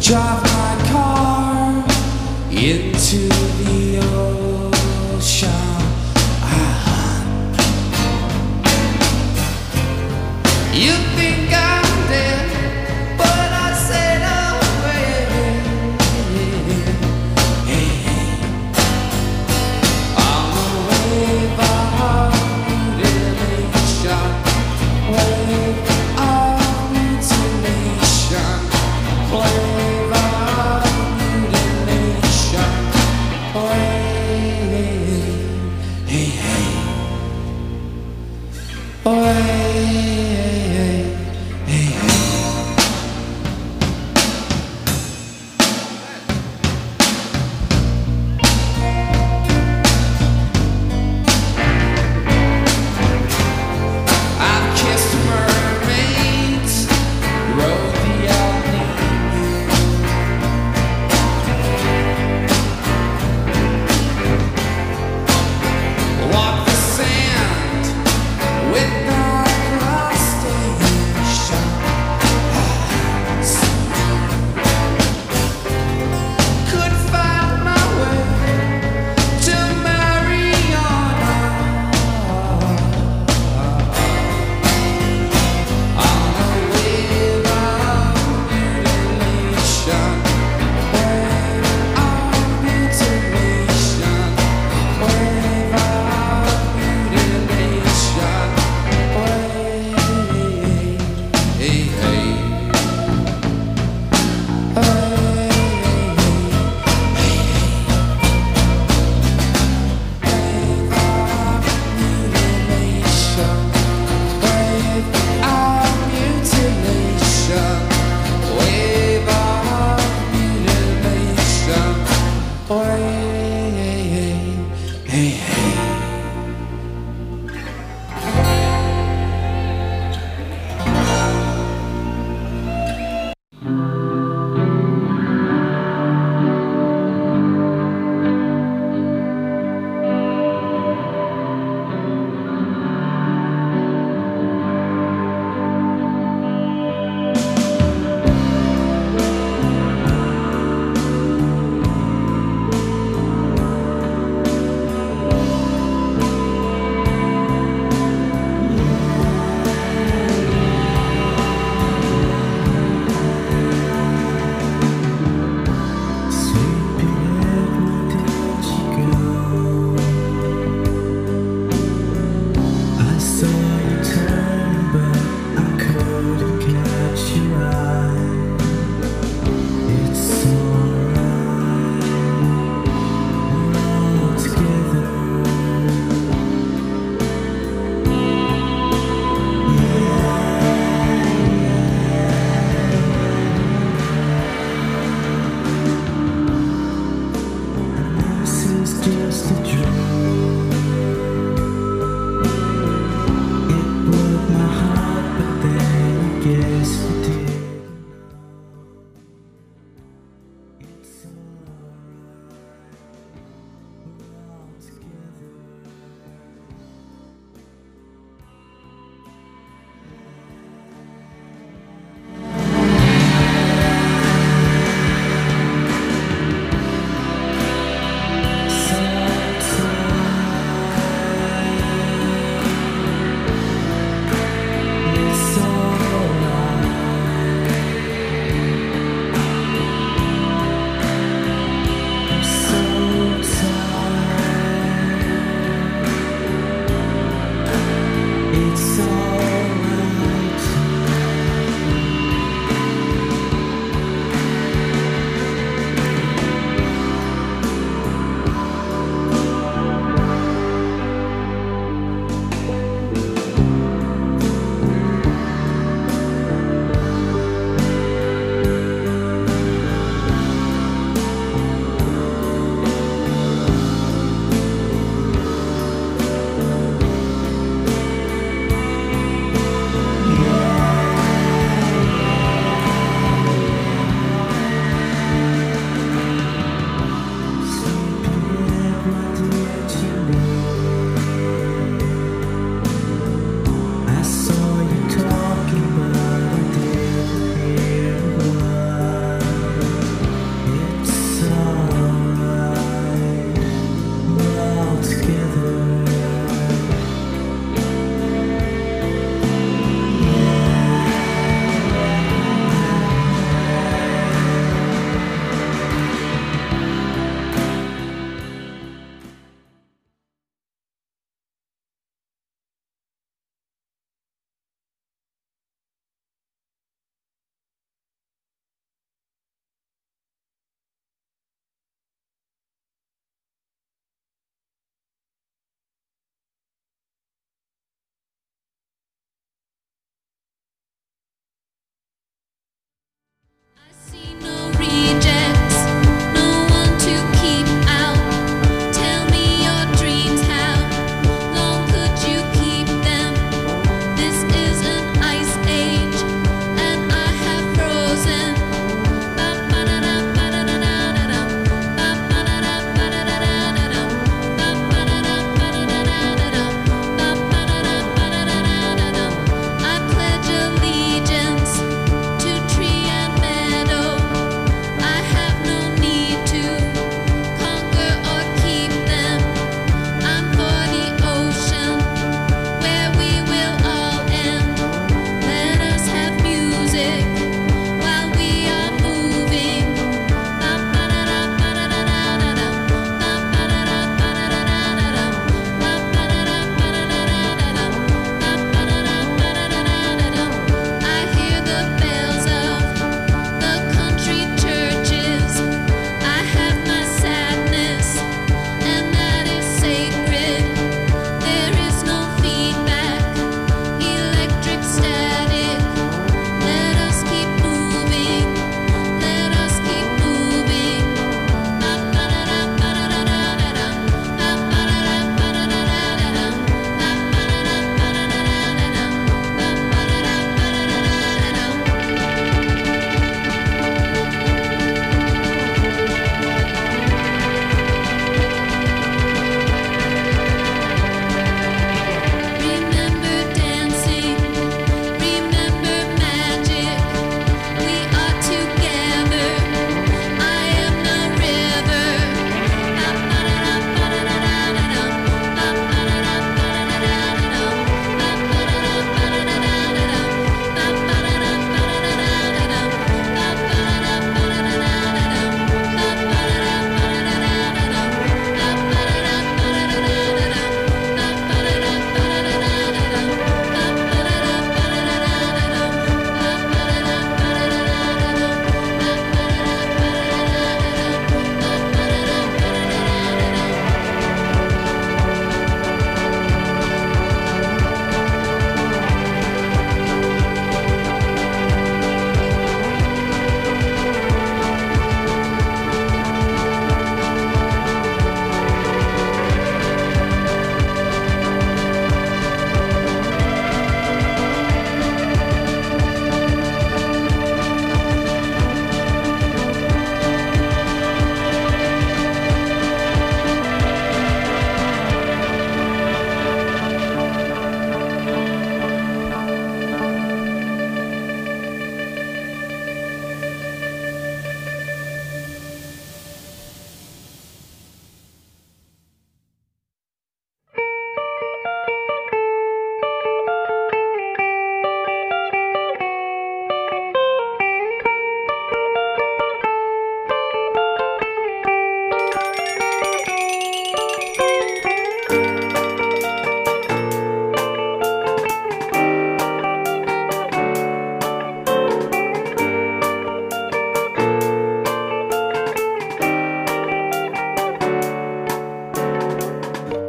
drive my car into the ocean. You think I'm dead, but I said away. I'm a wave of mutilation, wave of mutilation, wave of mutilation, wave, hey, hey, wave.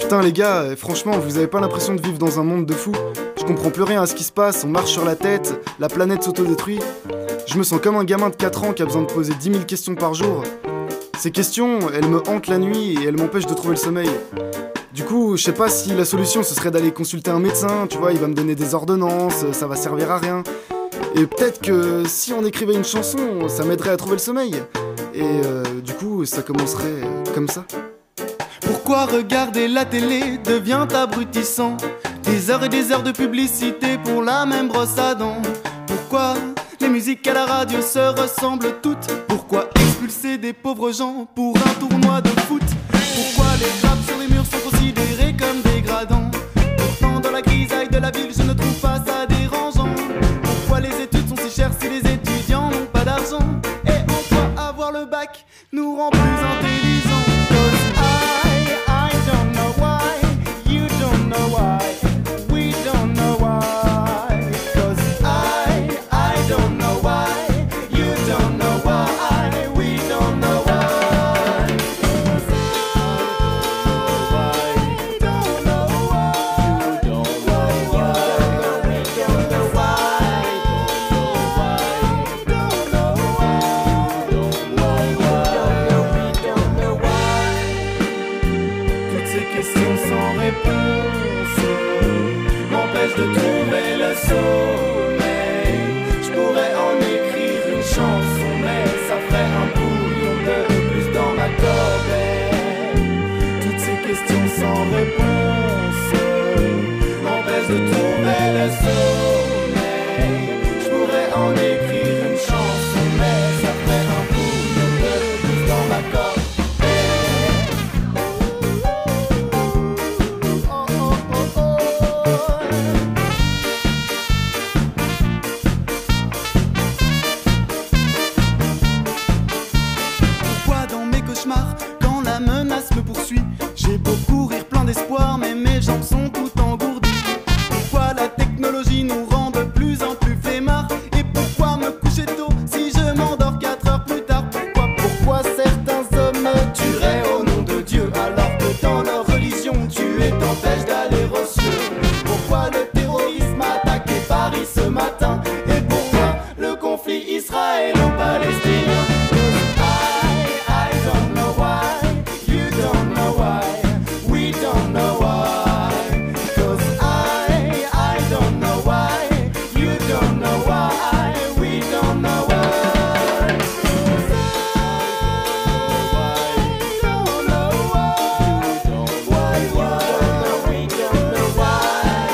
Putain les gars, franchement, vous avez pas l'impression de vivre dans un monde de fous? Je comprends plus rien à ce qui se passe, on marche sur la tête, la planète s'autodétruit. Je me sens comme un gamin de 4 ans qui a besoin de poser 10 000 questions par jour. Ces questions, elles me hantent la nuit et elles m'empêchent de trouver le sommeil. Du coup, je sais pas si la solution ce serait d'aller consulter un médecin, tu vois, il va me donner des ordonnances, ça va servir à rien. Et peut-être que si on écrivait une chanson, ça m'aiderait à trouver le sommeil. Et du coup, ça commencerait comme ça. Pourquoi regarder la télé devient abrutissant? Des heures et des heures de publicité pour la même brosse à dents. Pourquoi les musiques à la radio se ressemblent toutes? Pourquoi expulser des pauvres gens pour un tournoi de foot? Pourquoi les grappes sur les murs sont considérées comme dégradants? Pourtant dans la grisaille de la ville je ne trouve pas ça dérangeant. Pourquoi les études sont si chères si les étudiants n'ont pas d'argent? Et en quoi avoir le bac nous rend plus intelligents? I don't know why, you don't know why, we don't know why. Cause I don't know why, you don't know why, we don't know why. Cause I don't know why, you don't know why, we don't know why. Don't know why, don't know why. Toutes ces questions sans réponse m'empêchent de trouver le sommeil. Je pourrais en écrire une chanson, mais ça ferait un bouillon de plus dans ma corbeille. Toutes ces questions sans réponse m'empêchent de trouver le sommeil. Je pourrais en écrire une chanson, mais ça ferait un bouillon de plus dans ma corbeille. Pourquoi dans mes cauchemars, quand la menace me poursuit, j'ai beau courir plein d'espoir, mais mes jambes sont tout engourdies? Pourquoi la technologie nous rend de plus en plus flemmards? Et pourquoi me coucher tôt si je m'endors 4 heures plus tard? Pourquoi certains hommes me tueraient au nom de Dieu, alors que dans leur religion tuer t'empêche d'aller aux cieux? Pourquoi le terrorisme a attaqué Paris ce matin? Et pourquoi le conflit israélo-palestinien? I don't know why, you don't know why, we don't know why. Cause I don't know why, you don't know why, we don't know why. Cause I don't know why, we don't know why, we don't know why.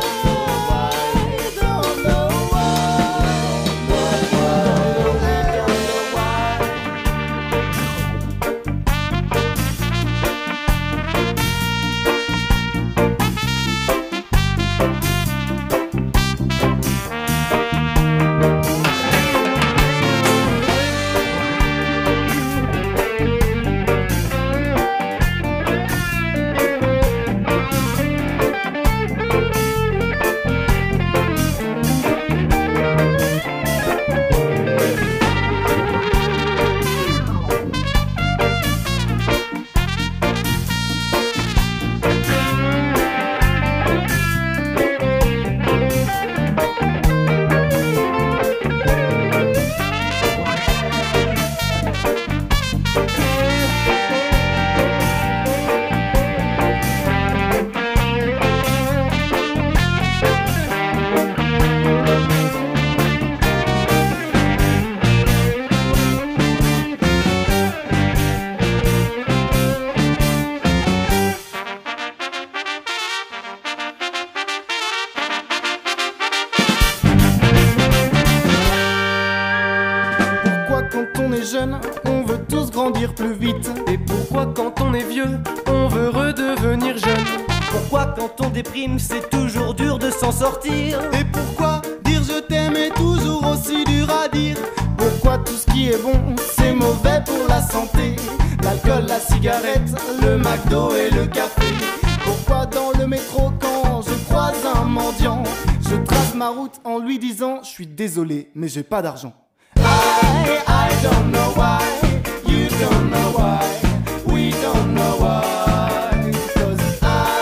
Quand on est jeune, on veut tous grandir plus vite. Et pourquoi quand on est vieux, on veut redevenir jeune? Pourquoi quand on déprime, c'est toujours dur de s'en sortir? Et pourquoi dire je t'aime est toujours aussi dur à dire? Pourquoi tout ce qui est bon, c'est mauvais pour la santé? L'alcool, la cigarette, le McDo et le café. Pourquoi dans le métro quand je croise un mendiant, je trace ma route en lui disant je suis désolé mais j'ai pas d'argent? I don't know why, you don't know why, we don't know why. Cause I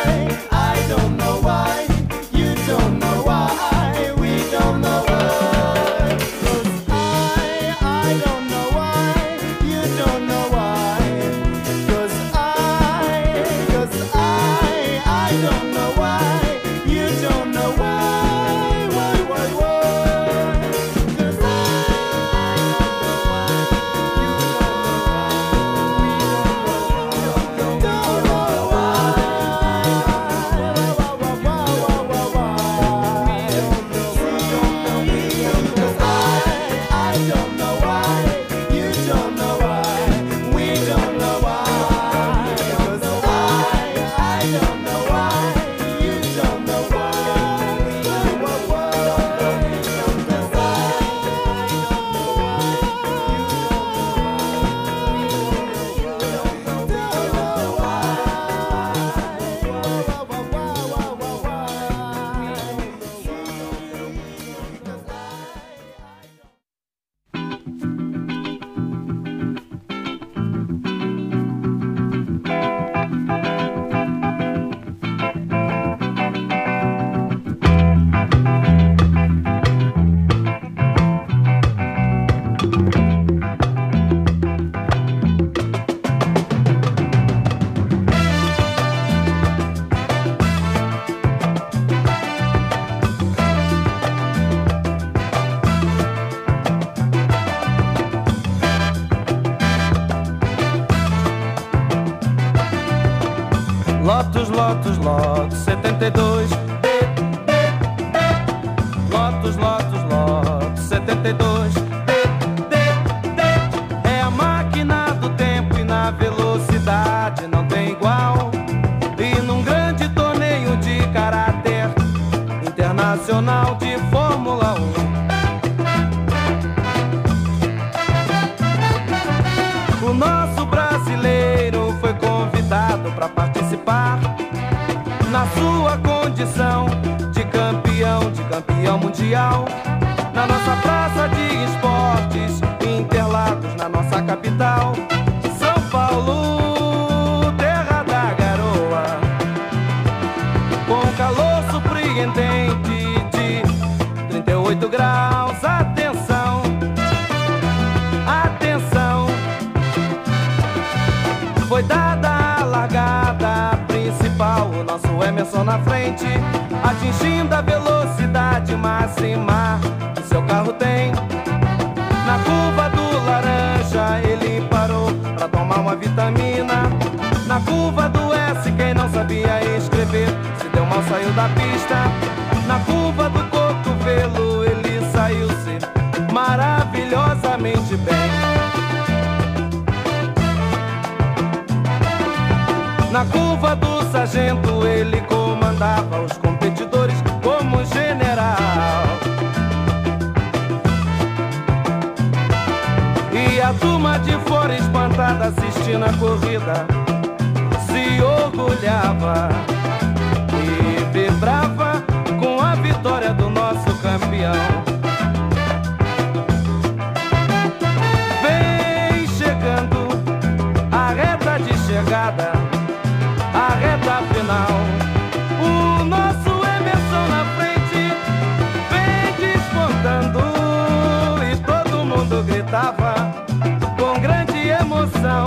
Lotus, Lotus, Lotus 72. Lotus, Lotus, Lotus 72. É a máquina do tempo e na velocidade não tem igual. E num grande torneio de caráter internacional de Fórmula 1, o nosso brasileiro foi convidado para participar na sua condição de campeão mundial, na nossa praça de esportes, Interlagos, na nossa capital, São Paulo, terra da garoa, com calor surpreendente de 38 graus. Atenção, atenção, foi dada a largada principal, o nosso Emerson na frente, atingindo a velocidade máxima que seu carro tem. Na curva do laranja ele parou pra tomar uma vitamina. Na curva do S quem não sabia escrever se deu mal, saiu da pista. Na curva do cotovelo ele saiu-se maravilhosamente bem. Na curva do sargento ele comandava os competidores como general. E a turma de fora espantada assistindo a corrida se orgulhava e vibrava com a vitória do nosso campeão. Vem chegando a reta de chegada, a reta final, o nosso Emerson na frente vem despontando e todo mundo gritava com grande emoção: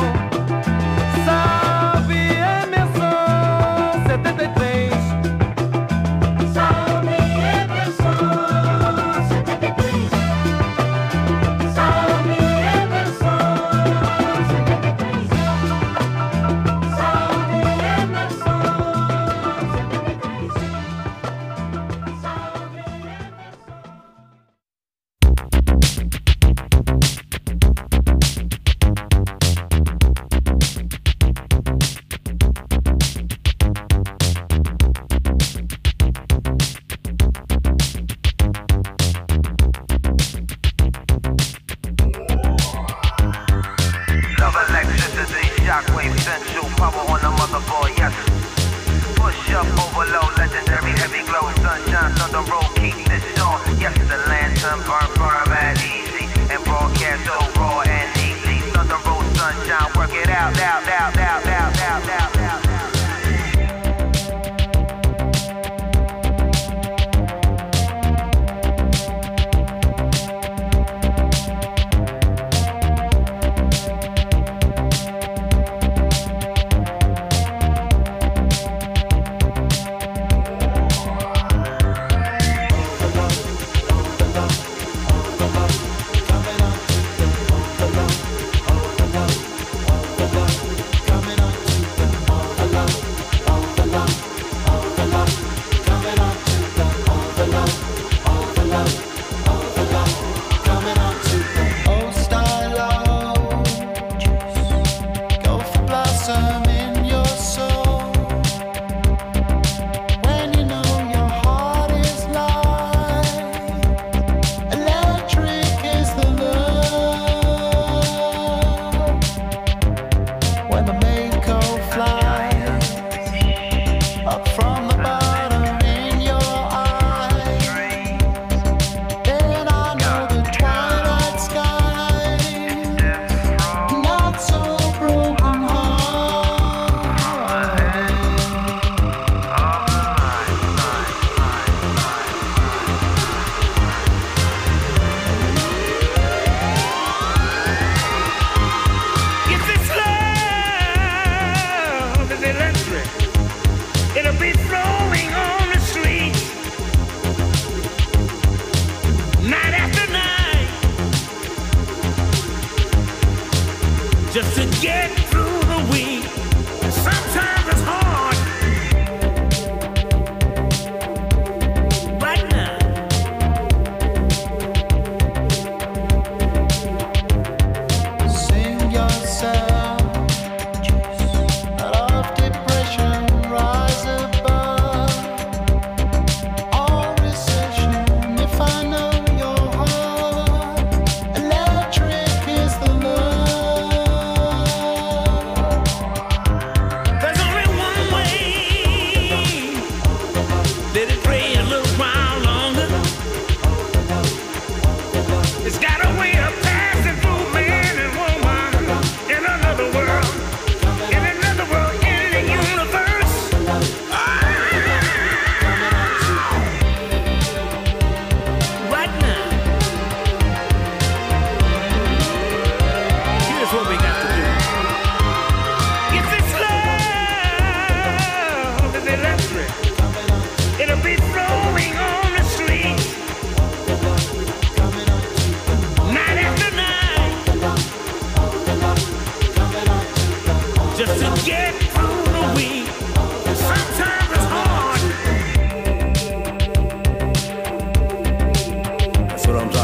salve Emerson 73. Salve Emerson 73. Salve Emerson 73. Salve Emerson 73. Salve Love electricity, shockwave, central power on the motherboard, yes. Push up, overload, legendary, heavy glow, sunshine, thunder roll, keep this on. Yes, the lantern burn at easy, and broadcast so raw and easy. Thunder roll, sunshine, work it out.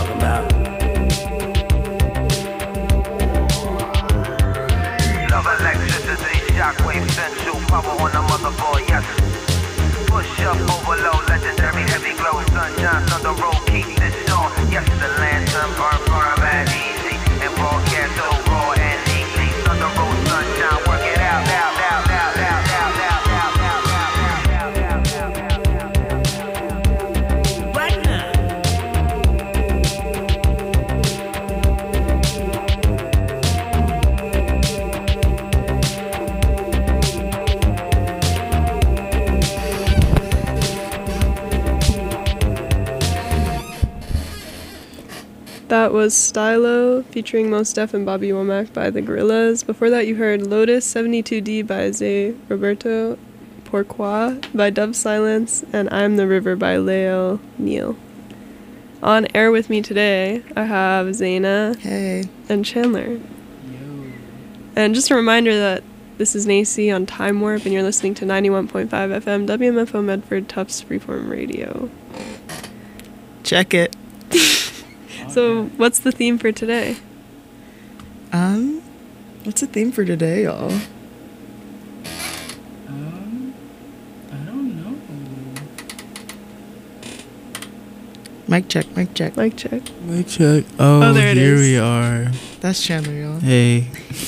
talking about. Love electricity, shockwave, central power on the motherboard, yes. Push up, overload, legendary, heavy glow, sunshine, thunder roll, keep this on. Yes, the lantern burn bad easy, and broadcast so raw and easy. Thunder roll, sunshine, work it out, out, out, out, out, out, out, out, out, out, out, out. Right now. That was Stylo featuring Mos Def and Bobby Womack by The Gorillaz. Before that you heard Lotus 72D by Zay Roberto, Pourquoi by Dove Silence, and I'm the River by Lael Neal. On air with me today I have Zaina Hey. and Chandler. And just a reminder that this is Nacy on Time Warp and you're listening to 91.5 FM WMFO Medford Tufts Freeform Radio. Check it. So what's the theme for today? What's the theme for today, y'all? I don't know. Mic check, mic check. Mic check. Mic check. Oh, there it here is. we are. That's Chandler, y'all. Hey.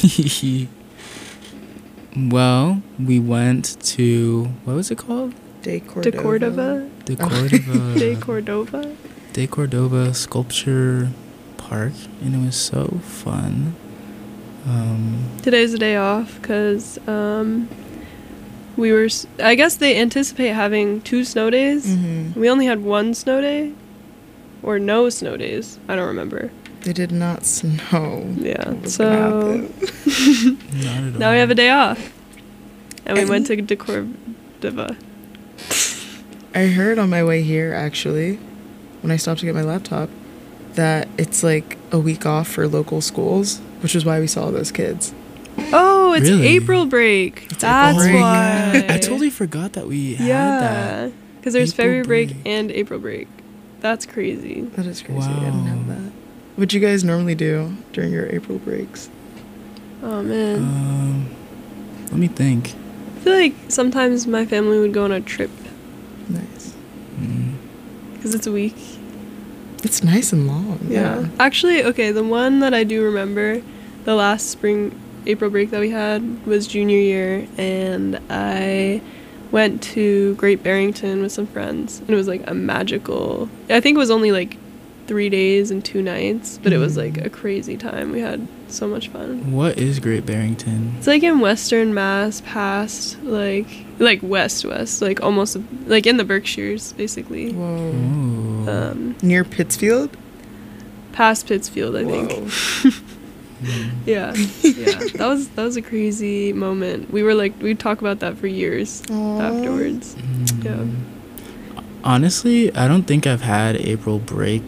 Well, we went to, what was it called? De Cordova. De Cordova? De Cordova. De Cordova? De Cordova Sculpture Park, and it was so fun. Today's a day off because we were. I guess they anticipate having 2 snow days. Mm-hmm. We only had 1 snow day, or no snow days. I don't remember. They did not snow. Yeah, What was so gonna happen? Not at all. now we have a day off, and we went to De Cordova. I heard on my way here, actually, when I stopped to get my laptop, that it's like a week off for local schools, which is why we saw those kids. Oh, it's Really? April break. That's break, why. yeah. I totally forgot that we had Yeah, that. because there's April February break break. and April break. That's crazy. That is crazy. I didn't have Wow. that. What do you guys normally do during your April breaks? Oh man. Let me think. I feel like sometimes my family would go on a trip Nice. because it's a week. It's nice and long. Yeah. Actually, okay, the one that I do remember, the last spring April break that we had was junior year, and I went to Great Barrington with some friends, and it was like a magical. I think it was only like 3 days and 2 nights, but it was like a crazy time. We had so much fun. What is Great Barrington? It's like in Western Mass, past like west, like almost like in the Berkshires, basically. Whoa. Ooh. Near Pittsfield? Past Pittsfield, I think. Yeah. That was a crazy moment. We'd talk about that for years afterwards. Yeah. Honestly, I don't think I've had April break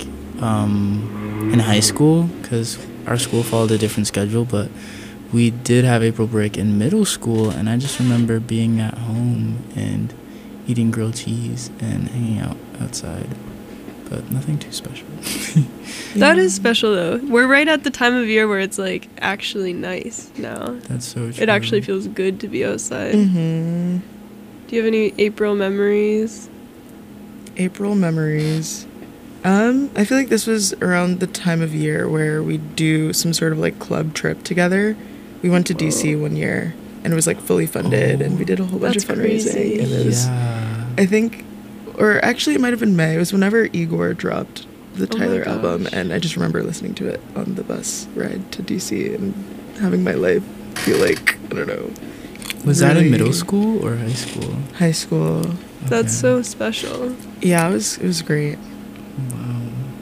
in high school because our school followed a different schedule, but we did have April break in middle school, and I just remember being at home and eating grilled cheese and hanging out outside, but nothing too special. That is special though. We're right at the time of year where it's like actually nice now. That's so true. It actually feels good to be outside. Mm-hmm. Do you have any April memories? April memories. I feel like this was around the time of year where we do some sort of like club trip together. We went to DC one year and it was like fully funded and we did a whole bunch of That's fundraising. crazy. And it was, Yeah. I think, or actually it might have been May. It was whenever Igor dropped the Oh my Tyler album, gosh. and I just remember listening to it on the bus ride to DC and having my life feel like, I don't know, Was that in really middle school or high school? high school. That's Okay. so special. Yeah, it was great. Wow.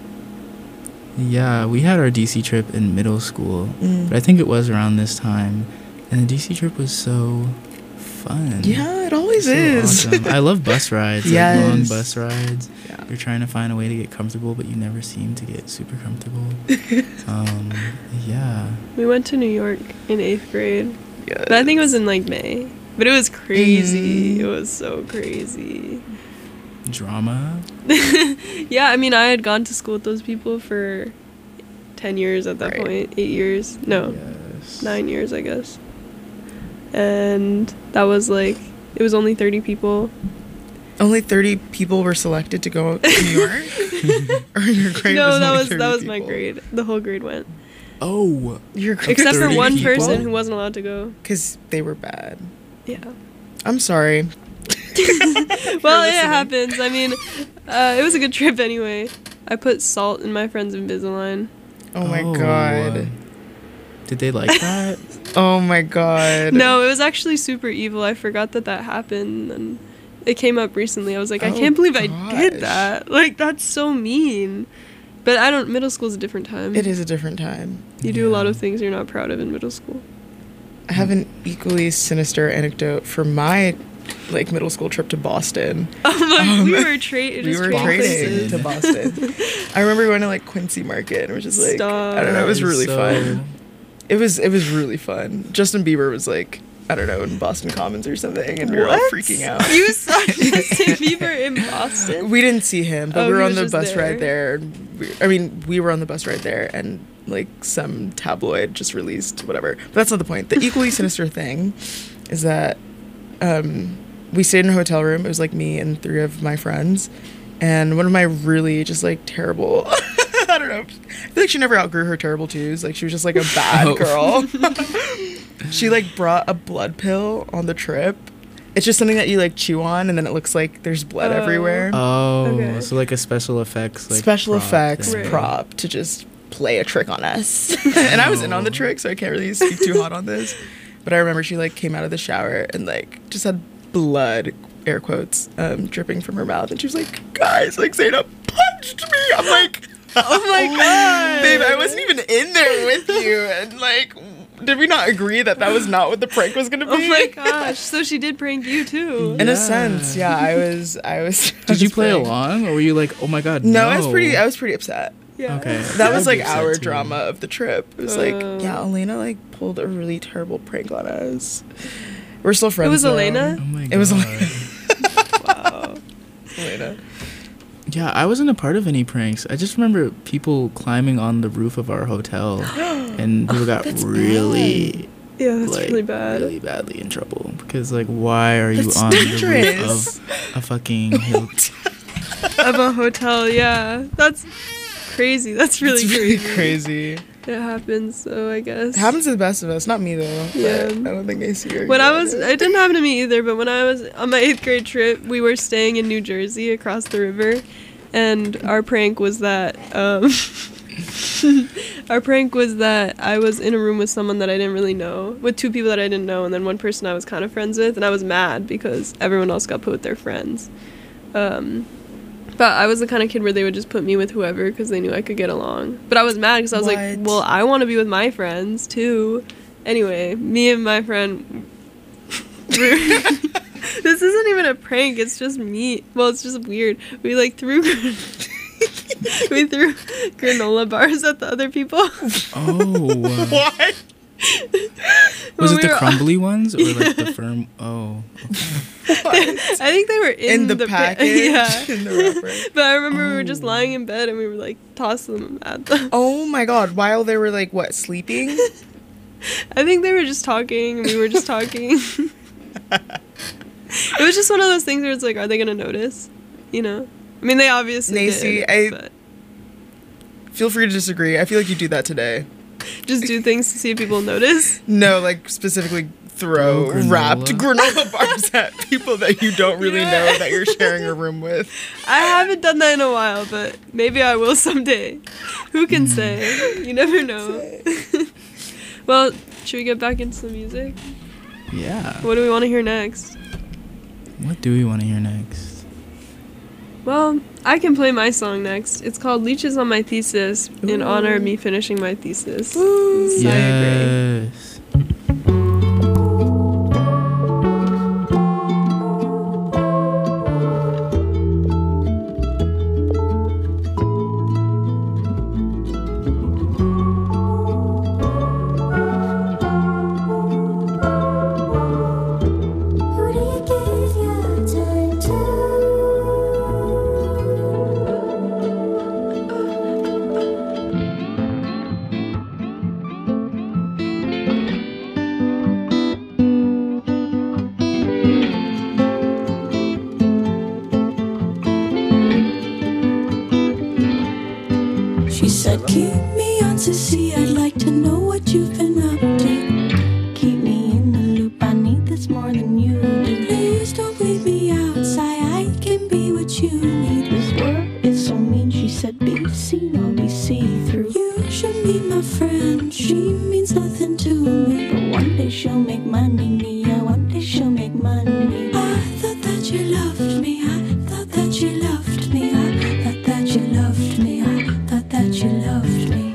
Yeah, we had our DC trip in middle school, Mm. but I think it was around this time, and the DC trip was so fun. Yeah, it always So is. awesome. I love bus rides, Yes. like long bus rides. Yeah. You're trying to find a way to get comfortable, but you never seem to get super comfortable. Yeah. We went to New York in 8th grade. Yes. But I think it was in like May. But it was crazy. Mhm. It was so crazy. Drama? Yeah, I mean, I had gone to school with those people for 10 years at that point. 8 years. No. Yes. 9 years, I guess. And that was like, it was only 30 people. Only 30 people were selected to go to New York? Or your grade No, was that only was 30 my people? grade. The whole grade went. Oh. Your grade Except for 30 one people? person who wasn't allowed to go. Because they were bad. Yeah. I'm sorry. Well, it happens. I mean, it was a good trip anyway. I put salt in my friend's Invisalign. Oh my god. Did they like that? Oh my god. No, it was actually super evil. I forgot that happened, and it came up recently. I was like, I can't believe I did that. Like, that's so mean. But middle school's a different time. It is a different time. You do a lot of things you're not proud of in middle school. I have an equally sinister anecdote for my middle school trip to Boston. We were trading to Boston. I remember going to Quincy Market and it was just I don't know, it was really fun. It was really fun. Justin Bieber was I don't know, in Boston Commons or something, and we were all freaking out. You saw Justin Bieber in Boston? We didn't see him, but we were on the bus there. ride there. We were on the bus ride there, and some tabloid just released whatever. But that's not the point. The equally sinister thing is that we stayed in a hotel room. It was me and 3 of my friends, and one of my really just terrible. I don't know. I feel she never outgrew her terrible twos. She was just a bad girl. She brought a blood pill on the trip. It's just something that you chew on, and then it looks like there's blood everywhere. Oh, okay. So a special effects Right. prop to just play a trick on us. And I was in on the trick, so I can't really speak too hot on this. But I remember she came out of the shower and just had blood, air quotes, dripping from her mouth, and she was like, "Guys, Zaina punched me." I'm like, Oh my god, babe, I wasn't even in there with you, and did we not agree that was not what the prank was gonna be? Oh my gosh! So she did prank you too. In a sense, yeah. I was. Did you play along, or were you oh my god? No, No, I was pretty upset. Yeah. Okay. That was I'd be our upset, too. drama of the trip. It was yeah, Elena pulled a really terrible prank on us. We're still friends. It was though. Elena? Oh my god. It was Elena. Wow. Elena. Yeah, I wasn't a part of any pranks. I just remember people climbing on the roof of our hotel, and people got really, Yeah, that's really bad. really badly in trouble because why are you That's on dangerous. the roof of a fucking hill? Of a hotel, yeah. That's crazy. That's really It's really crazy. crazy. It happens, so I guess. It happens to the best of us. Not me though. Yeah. But I don't think I see her. It didn't happen to me either, but when I was on my 8th grade trip, we were staying in New Jersey across the river, and our prank was that I was in a room with someone that I didn't really know, with 2 people that I didn't know, and then one person I was kind of friends with, and I was mad because everyone else got put with their friends. But I was the kind of kid where they would just put me with whoever because they knew I could get along. But I was mad because I was like, well, I want to be with my friends too. Anyway, me and my friend. This isn't even a prank. It's just me. Well, it's just weird. We threw granola bars at the other people. Oh. What? Was When it we the were- crumbly ones or the firm? Oh. Okay. I think they were in the package. Yeah. In the wrapper. But I remember we were just lying in bed and we were tossing them at them. Oh my god! While they were sleeping. I think they were just talking and we were just talking. It was just one of those things where it's are they gonna notice? I mean, they obviously Nacy, did. But Feel free to disagree. I feel like you do that today. just do things to see if people notice. No, specifically throw Granola? wrapped granola bars at people that you don't really know that you're sharing a room with. I haven't done that in a while, but maybe I will someday. Who can say? You never know. Well, should we get back into the music? Yeah. What do we want to hear next? What do we want to hear next? Well, I can play my song next. It's called Leeches on My Thesis in honor of me finishing my thesis. Saya Gray. Yes. Who do you give your time to? Keep me on to see, I'd like to know what you've been up to. Keep me in the loop, I need this more than you do. Please don't leave me outside, I can be what you need. This world is so mean, she said be seen or be see-through. You should be my friend, she means nothing to me. But one day she'll make money, yeah, one day she'll make money. I thought that you loved me, I thought that you loved me, I thought that you loved me, I thought that you loved me.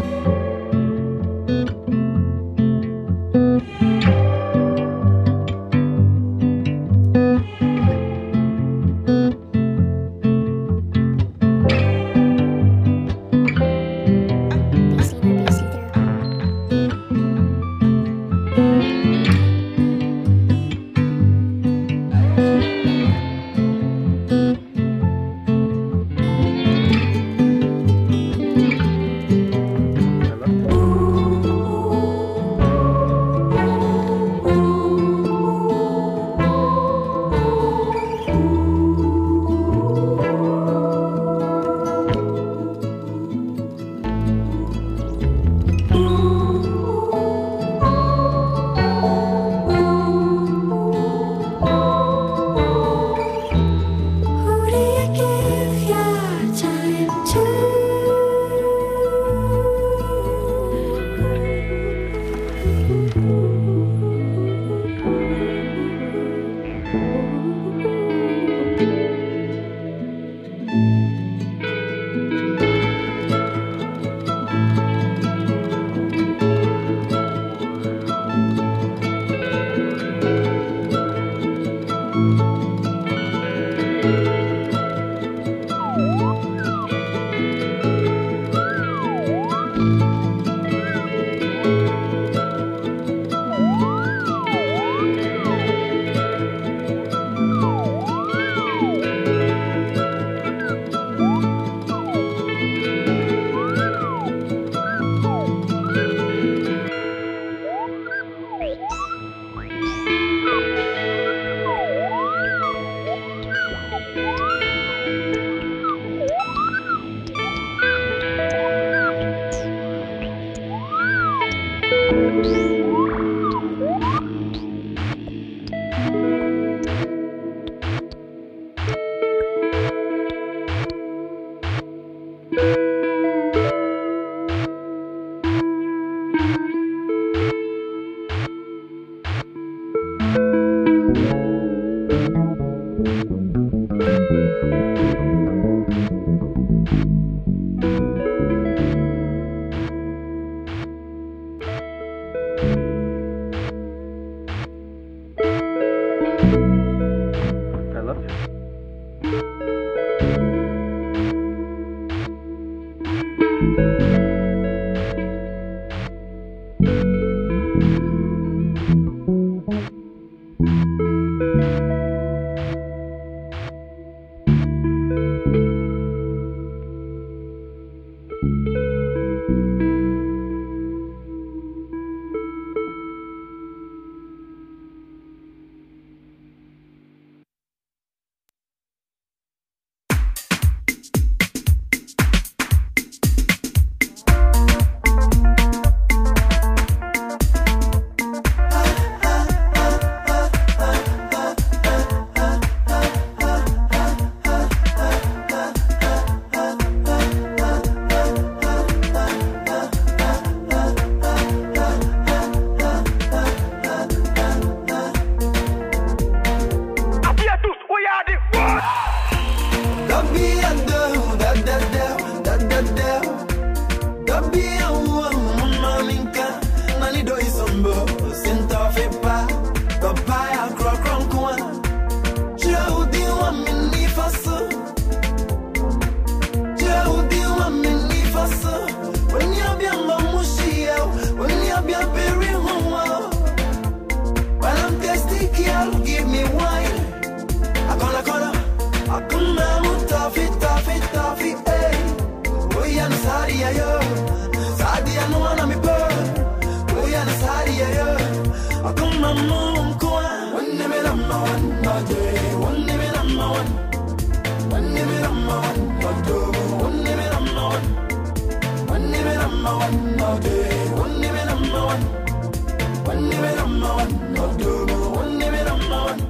one all day. Won't leave me number one. Won't leave me number one. No do, won't leave me number one.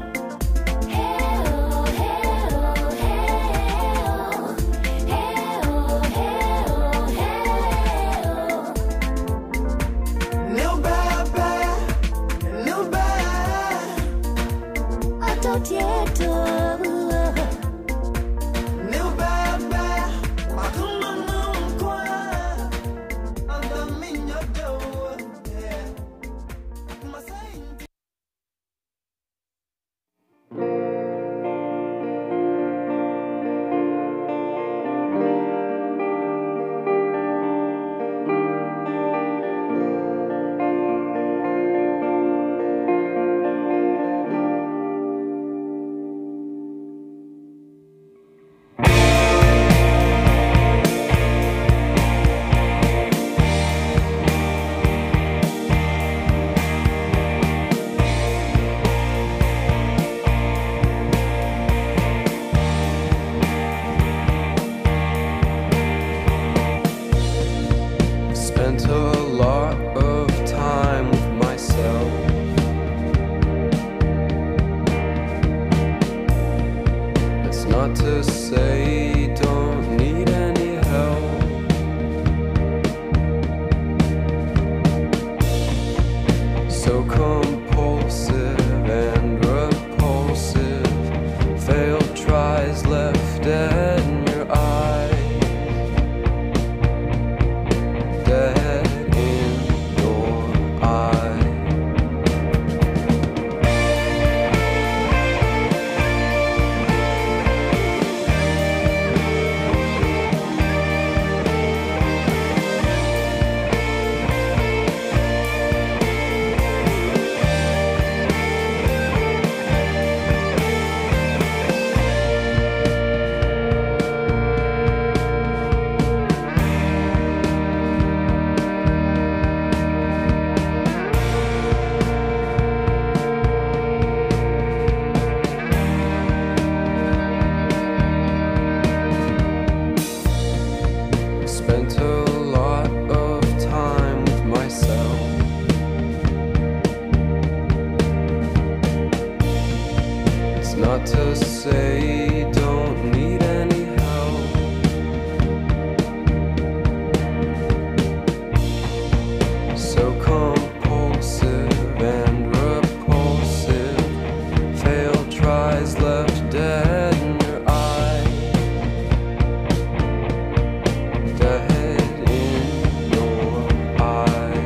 Spent a lot of time with myself. It's not to say you don't need any help. So compulsive and repulsive. Failed tries left dead in your eyes. Dead in your eyes. Spent a lot of time with myself. It's not to say you don't need any help. So compulsive and repulsive. Failed tries left dead in your eyes. Dead in your eyes.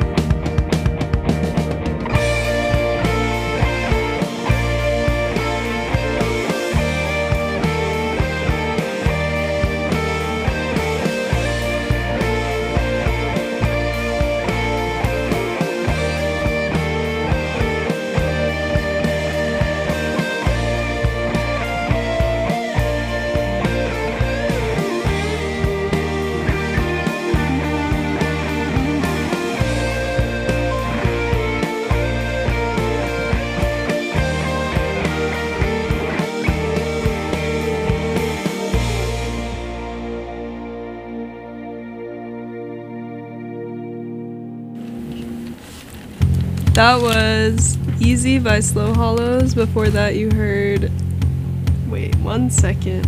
That was Easy by Slow Hollows. Before that, you heard. Wait, one second.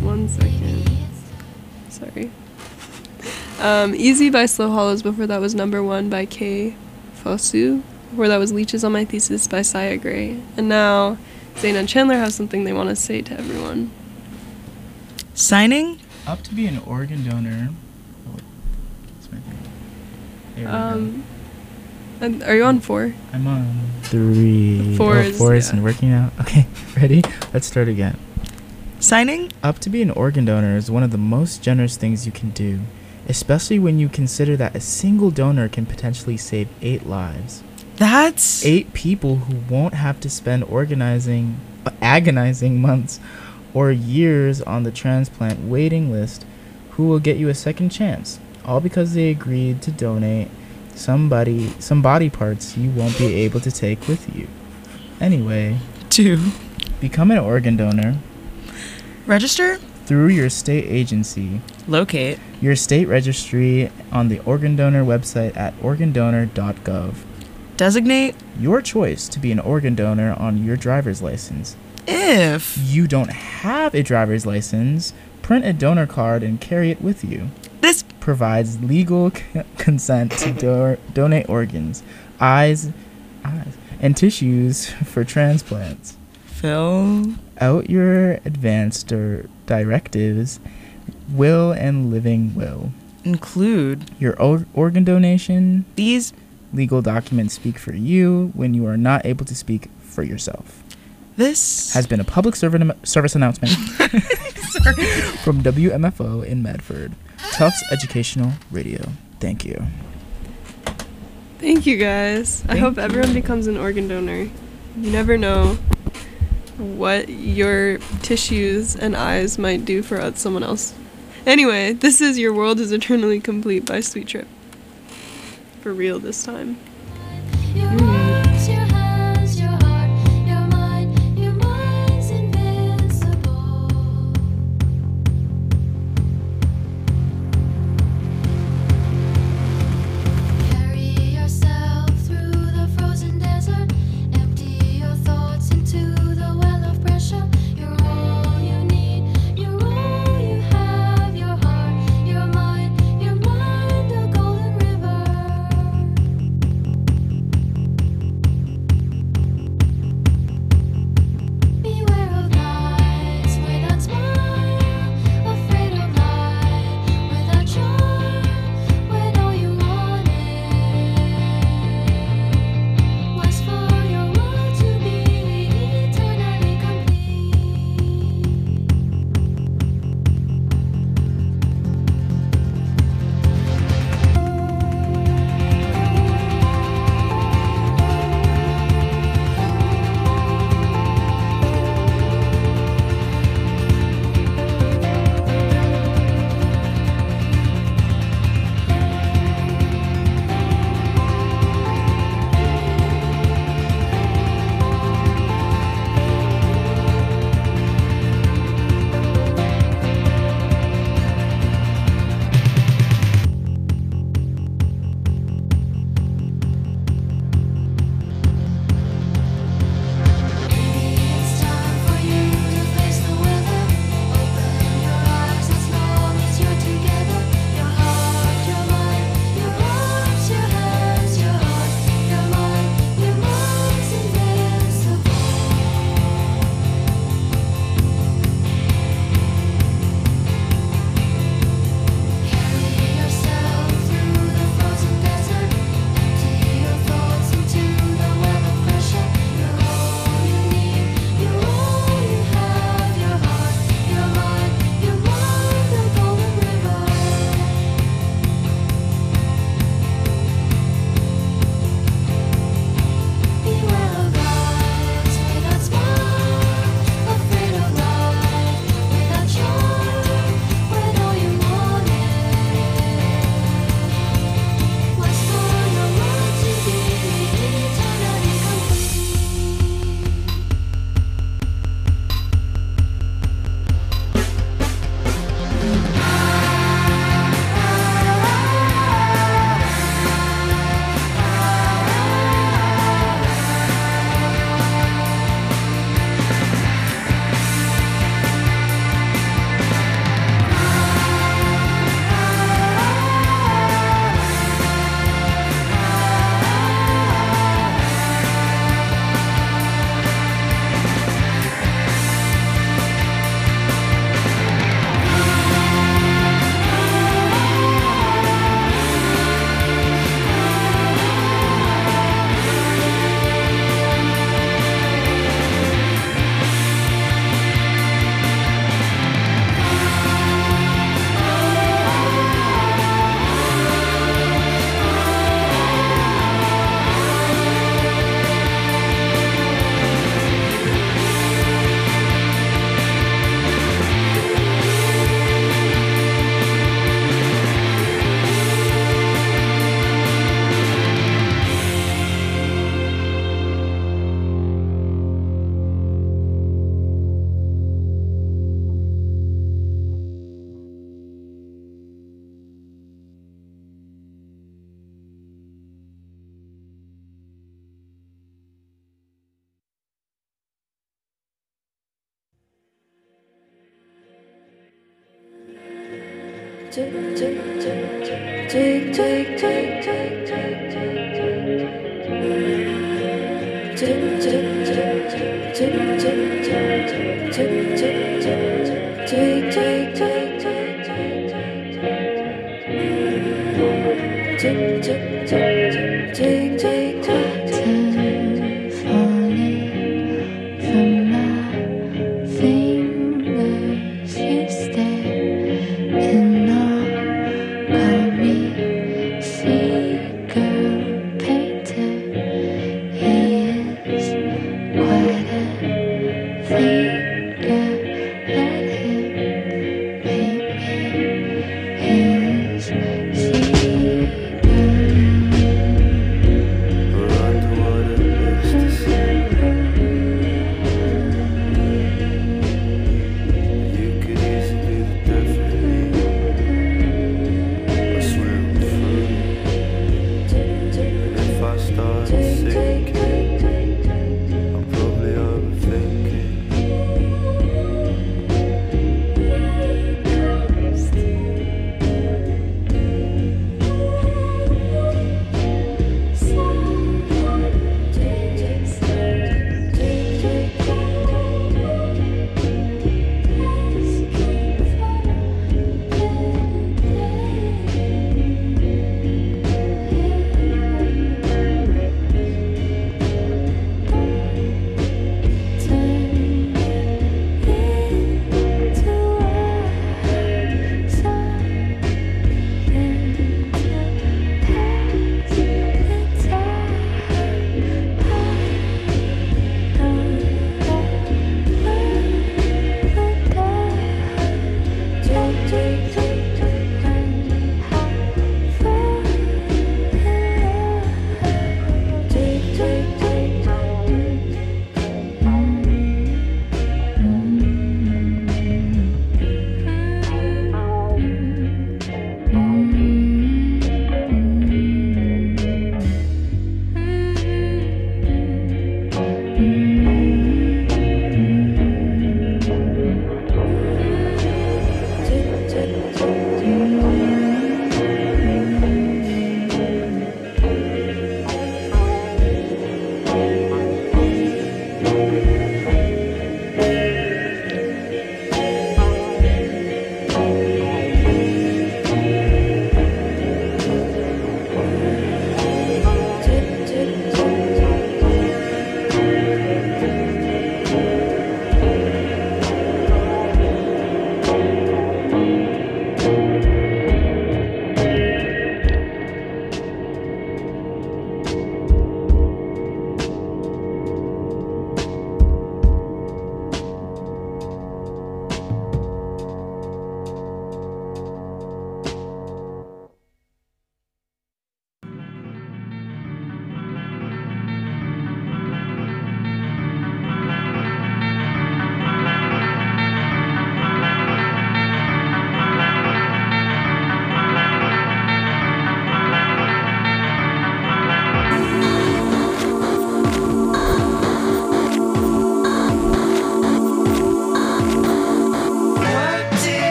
Sorry. Easy by Slow Hollows. Before that was Number One by Kay Fosu. Before that was Leeches on My Thesis by Saya Gray. And now, Zayn and Chandler have something they want to say to everyone. Signing Up to be an organ donor. Oh, that's my thing. There we go. And are you on 4? I'm on 3. Four Oh, is- 4 yeah. isn't working out. Okay, ready? Let's start again. Signing Up to be an organ donor is one of the most generous things you can do, especially when you consider that a single donor can potentially save 8 lives. That's 8 people who won't have to spend agonizing months or years on the transplant waiting list, who will get you a second chance, all because they agreed to donate some body parts you won't be able to take with you. Anyway, 2. become an organ donor Register, through your state agency, locate, your state registry, on the organ donor website at organdonor.gov. Designate Your choice to be an organ donor on your driver's license. if You don't have a driver's license, print a donor card and carry it with you. this Provides legal consent to donate organs, eyes, and tissues for transplants. fill Out your advanced directives, will and living will. include Your organ donation. these. Legal documents speak for you when you are not able to speak for yourself. This Has been a public service announcement from WMFO in Medford. Tufts Educational Radio. Thank you. Thank you guys. I hope everyone becomes an organ donor. You never know what your tissues and eyes might do for someone else. Anyway, this is Your World is Eternally Complete by Sweet Trip. For real this time. Your arms, your hands, your heart, your mind, your mind's invincible. Carry yourself through the frozen desert. Empty your thoughts into the well of pressure. You're all you need. You're all you have. Your heart, your mind, a golden river.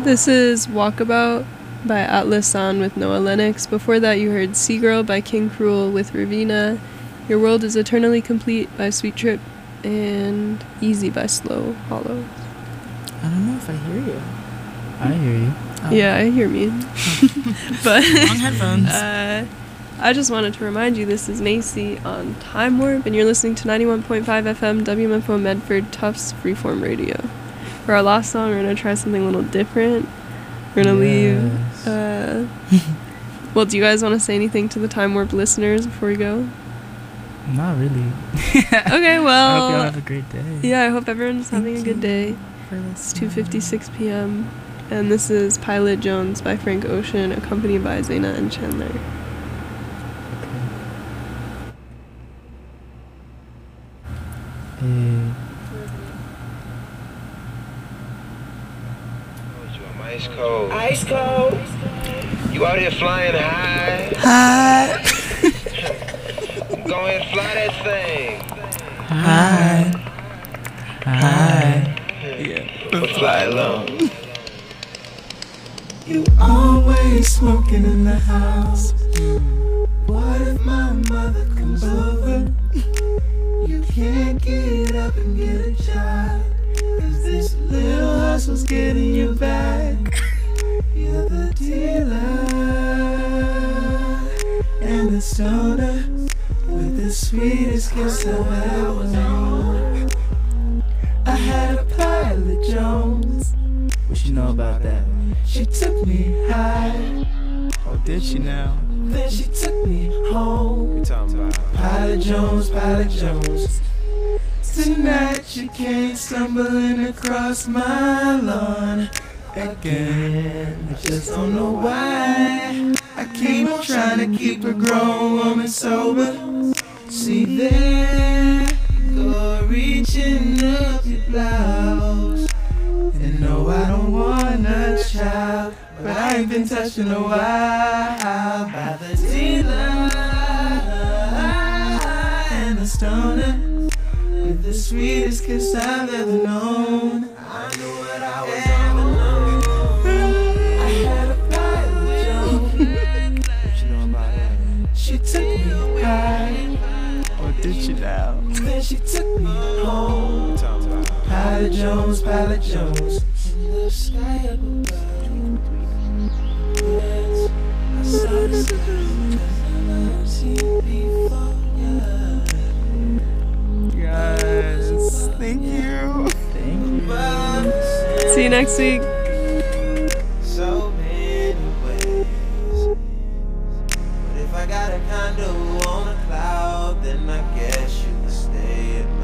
This is Walkabout by Atlas San with Noah Lennox. Before that, you heard Seagirl by King Cruel with Ravina. Your World is Eternally Complete by Sweet Trip. And Easy by Slow Hollow. I don't know if I hear you. I hear you. Oh. Yeah, I hear me. But Wrong headphones. I just wanted to remind you this is Macy on Time Warp, and you're listening to 91.5 FM WMFO Medford Tufts Freeform Radio. For our last song, we're going to try something a little different. We're going to leave... well, do you guys want to say anything to the Time Warp listeners before we go? Not really. Okay, well... I hope y'all have a great day. Yeah, I hope everyone's having a good day. It's 2:56 p.m. And this is Pilot Jones by Frank Ocean, accompanied by Zaina and Chandler. Ice cold. Ice cold. You out here flying high. Hi. Go ahead, fly that thing. Hi. Hi. Yeah, but fly alone. You always smoking in the house. What if my mother comes over? You can't get up and get a job, 'cause this little hustle's getting you back. You're the dealer and the stoner with the sweetest kiss I've ever known. I had a Pilot Jones. What you know about that? She took me high. Oh, did she now? Then she took me home. We talking about Pilot Jones, Pilot Jones. Tonight she came stumbling across my lawn again. I just don't know why. I keep on trying to keep a grown woman sober. See there, you go reaching up your blouse. And no, I don't want a child, but I ain't been touched in a while. By the dealer and the stoner with the sweetest kiss I've ever known. I knew what I was on. I had a Pilot Jones. what you know about that? She took me high. Or did she now? Then she took me home. We talking about Pilot Jones, Pilot Jones. In the sky up above. I saw the stars I've never seen before. Guys, thank you. See you next week. So many ways. But if I got a condo on a cloud, then I guess you can stay at my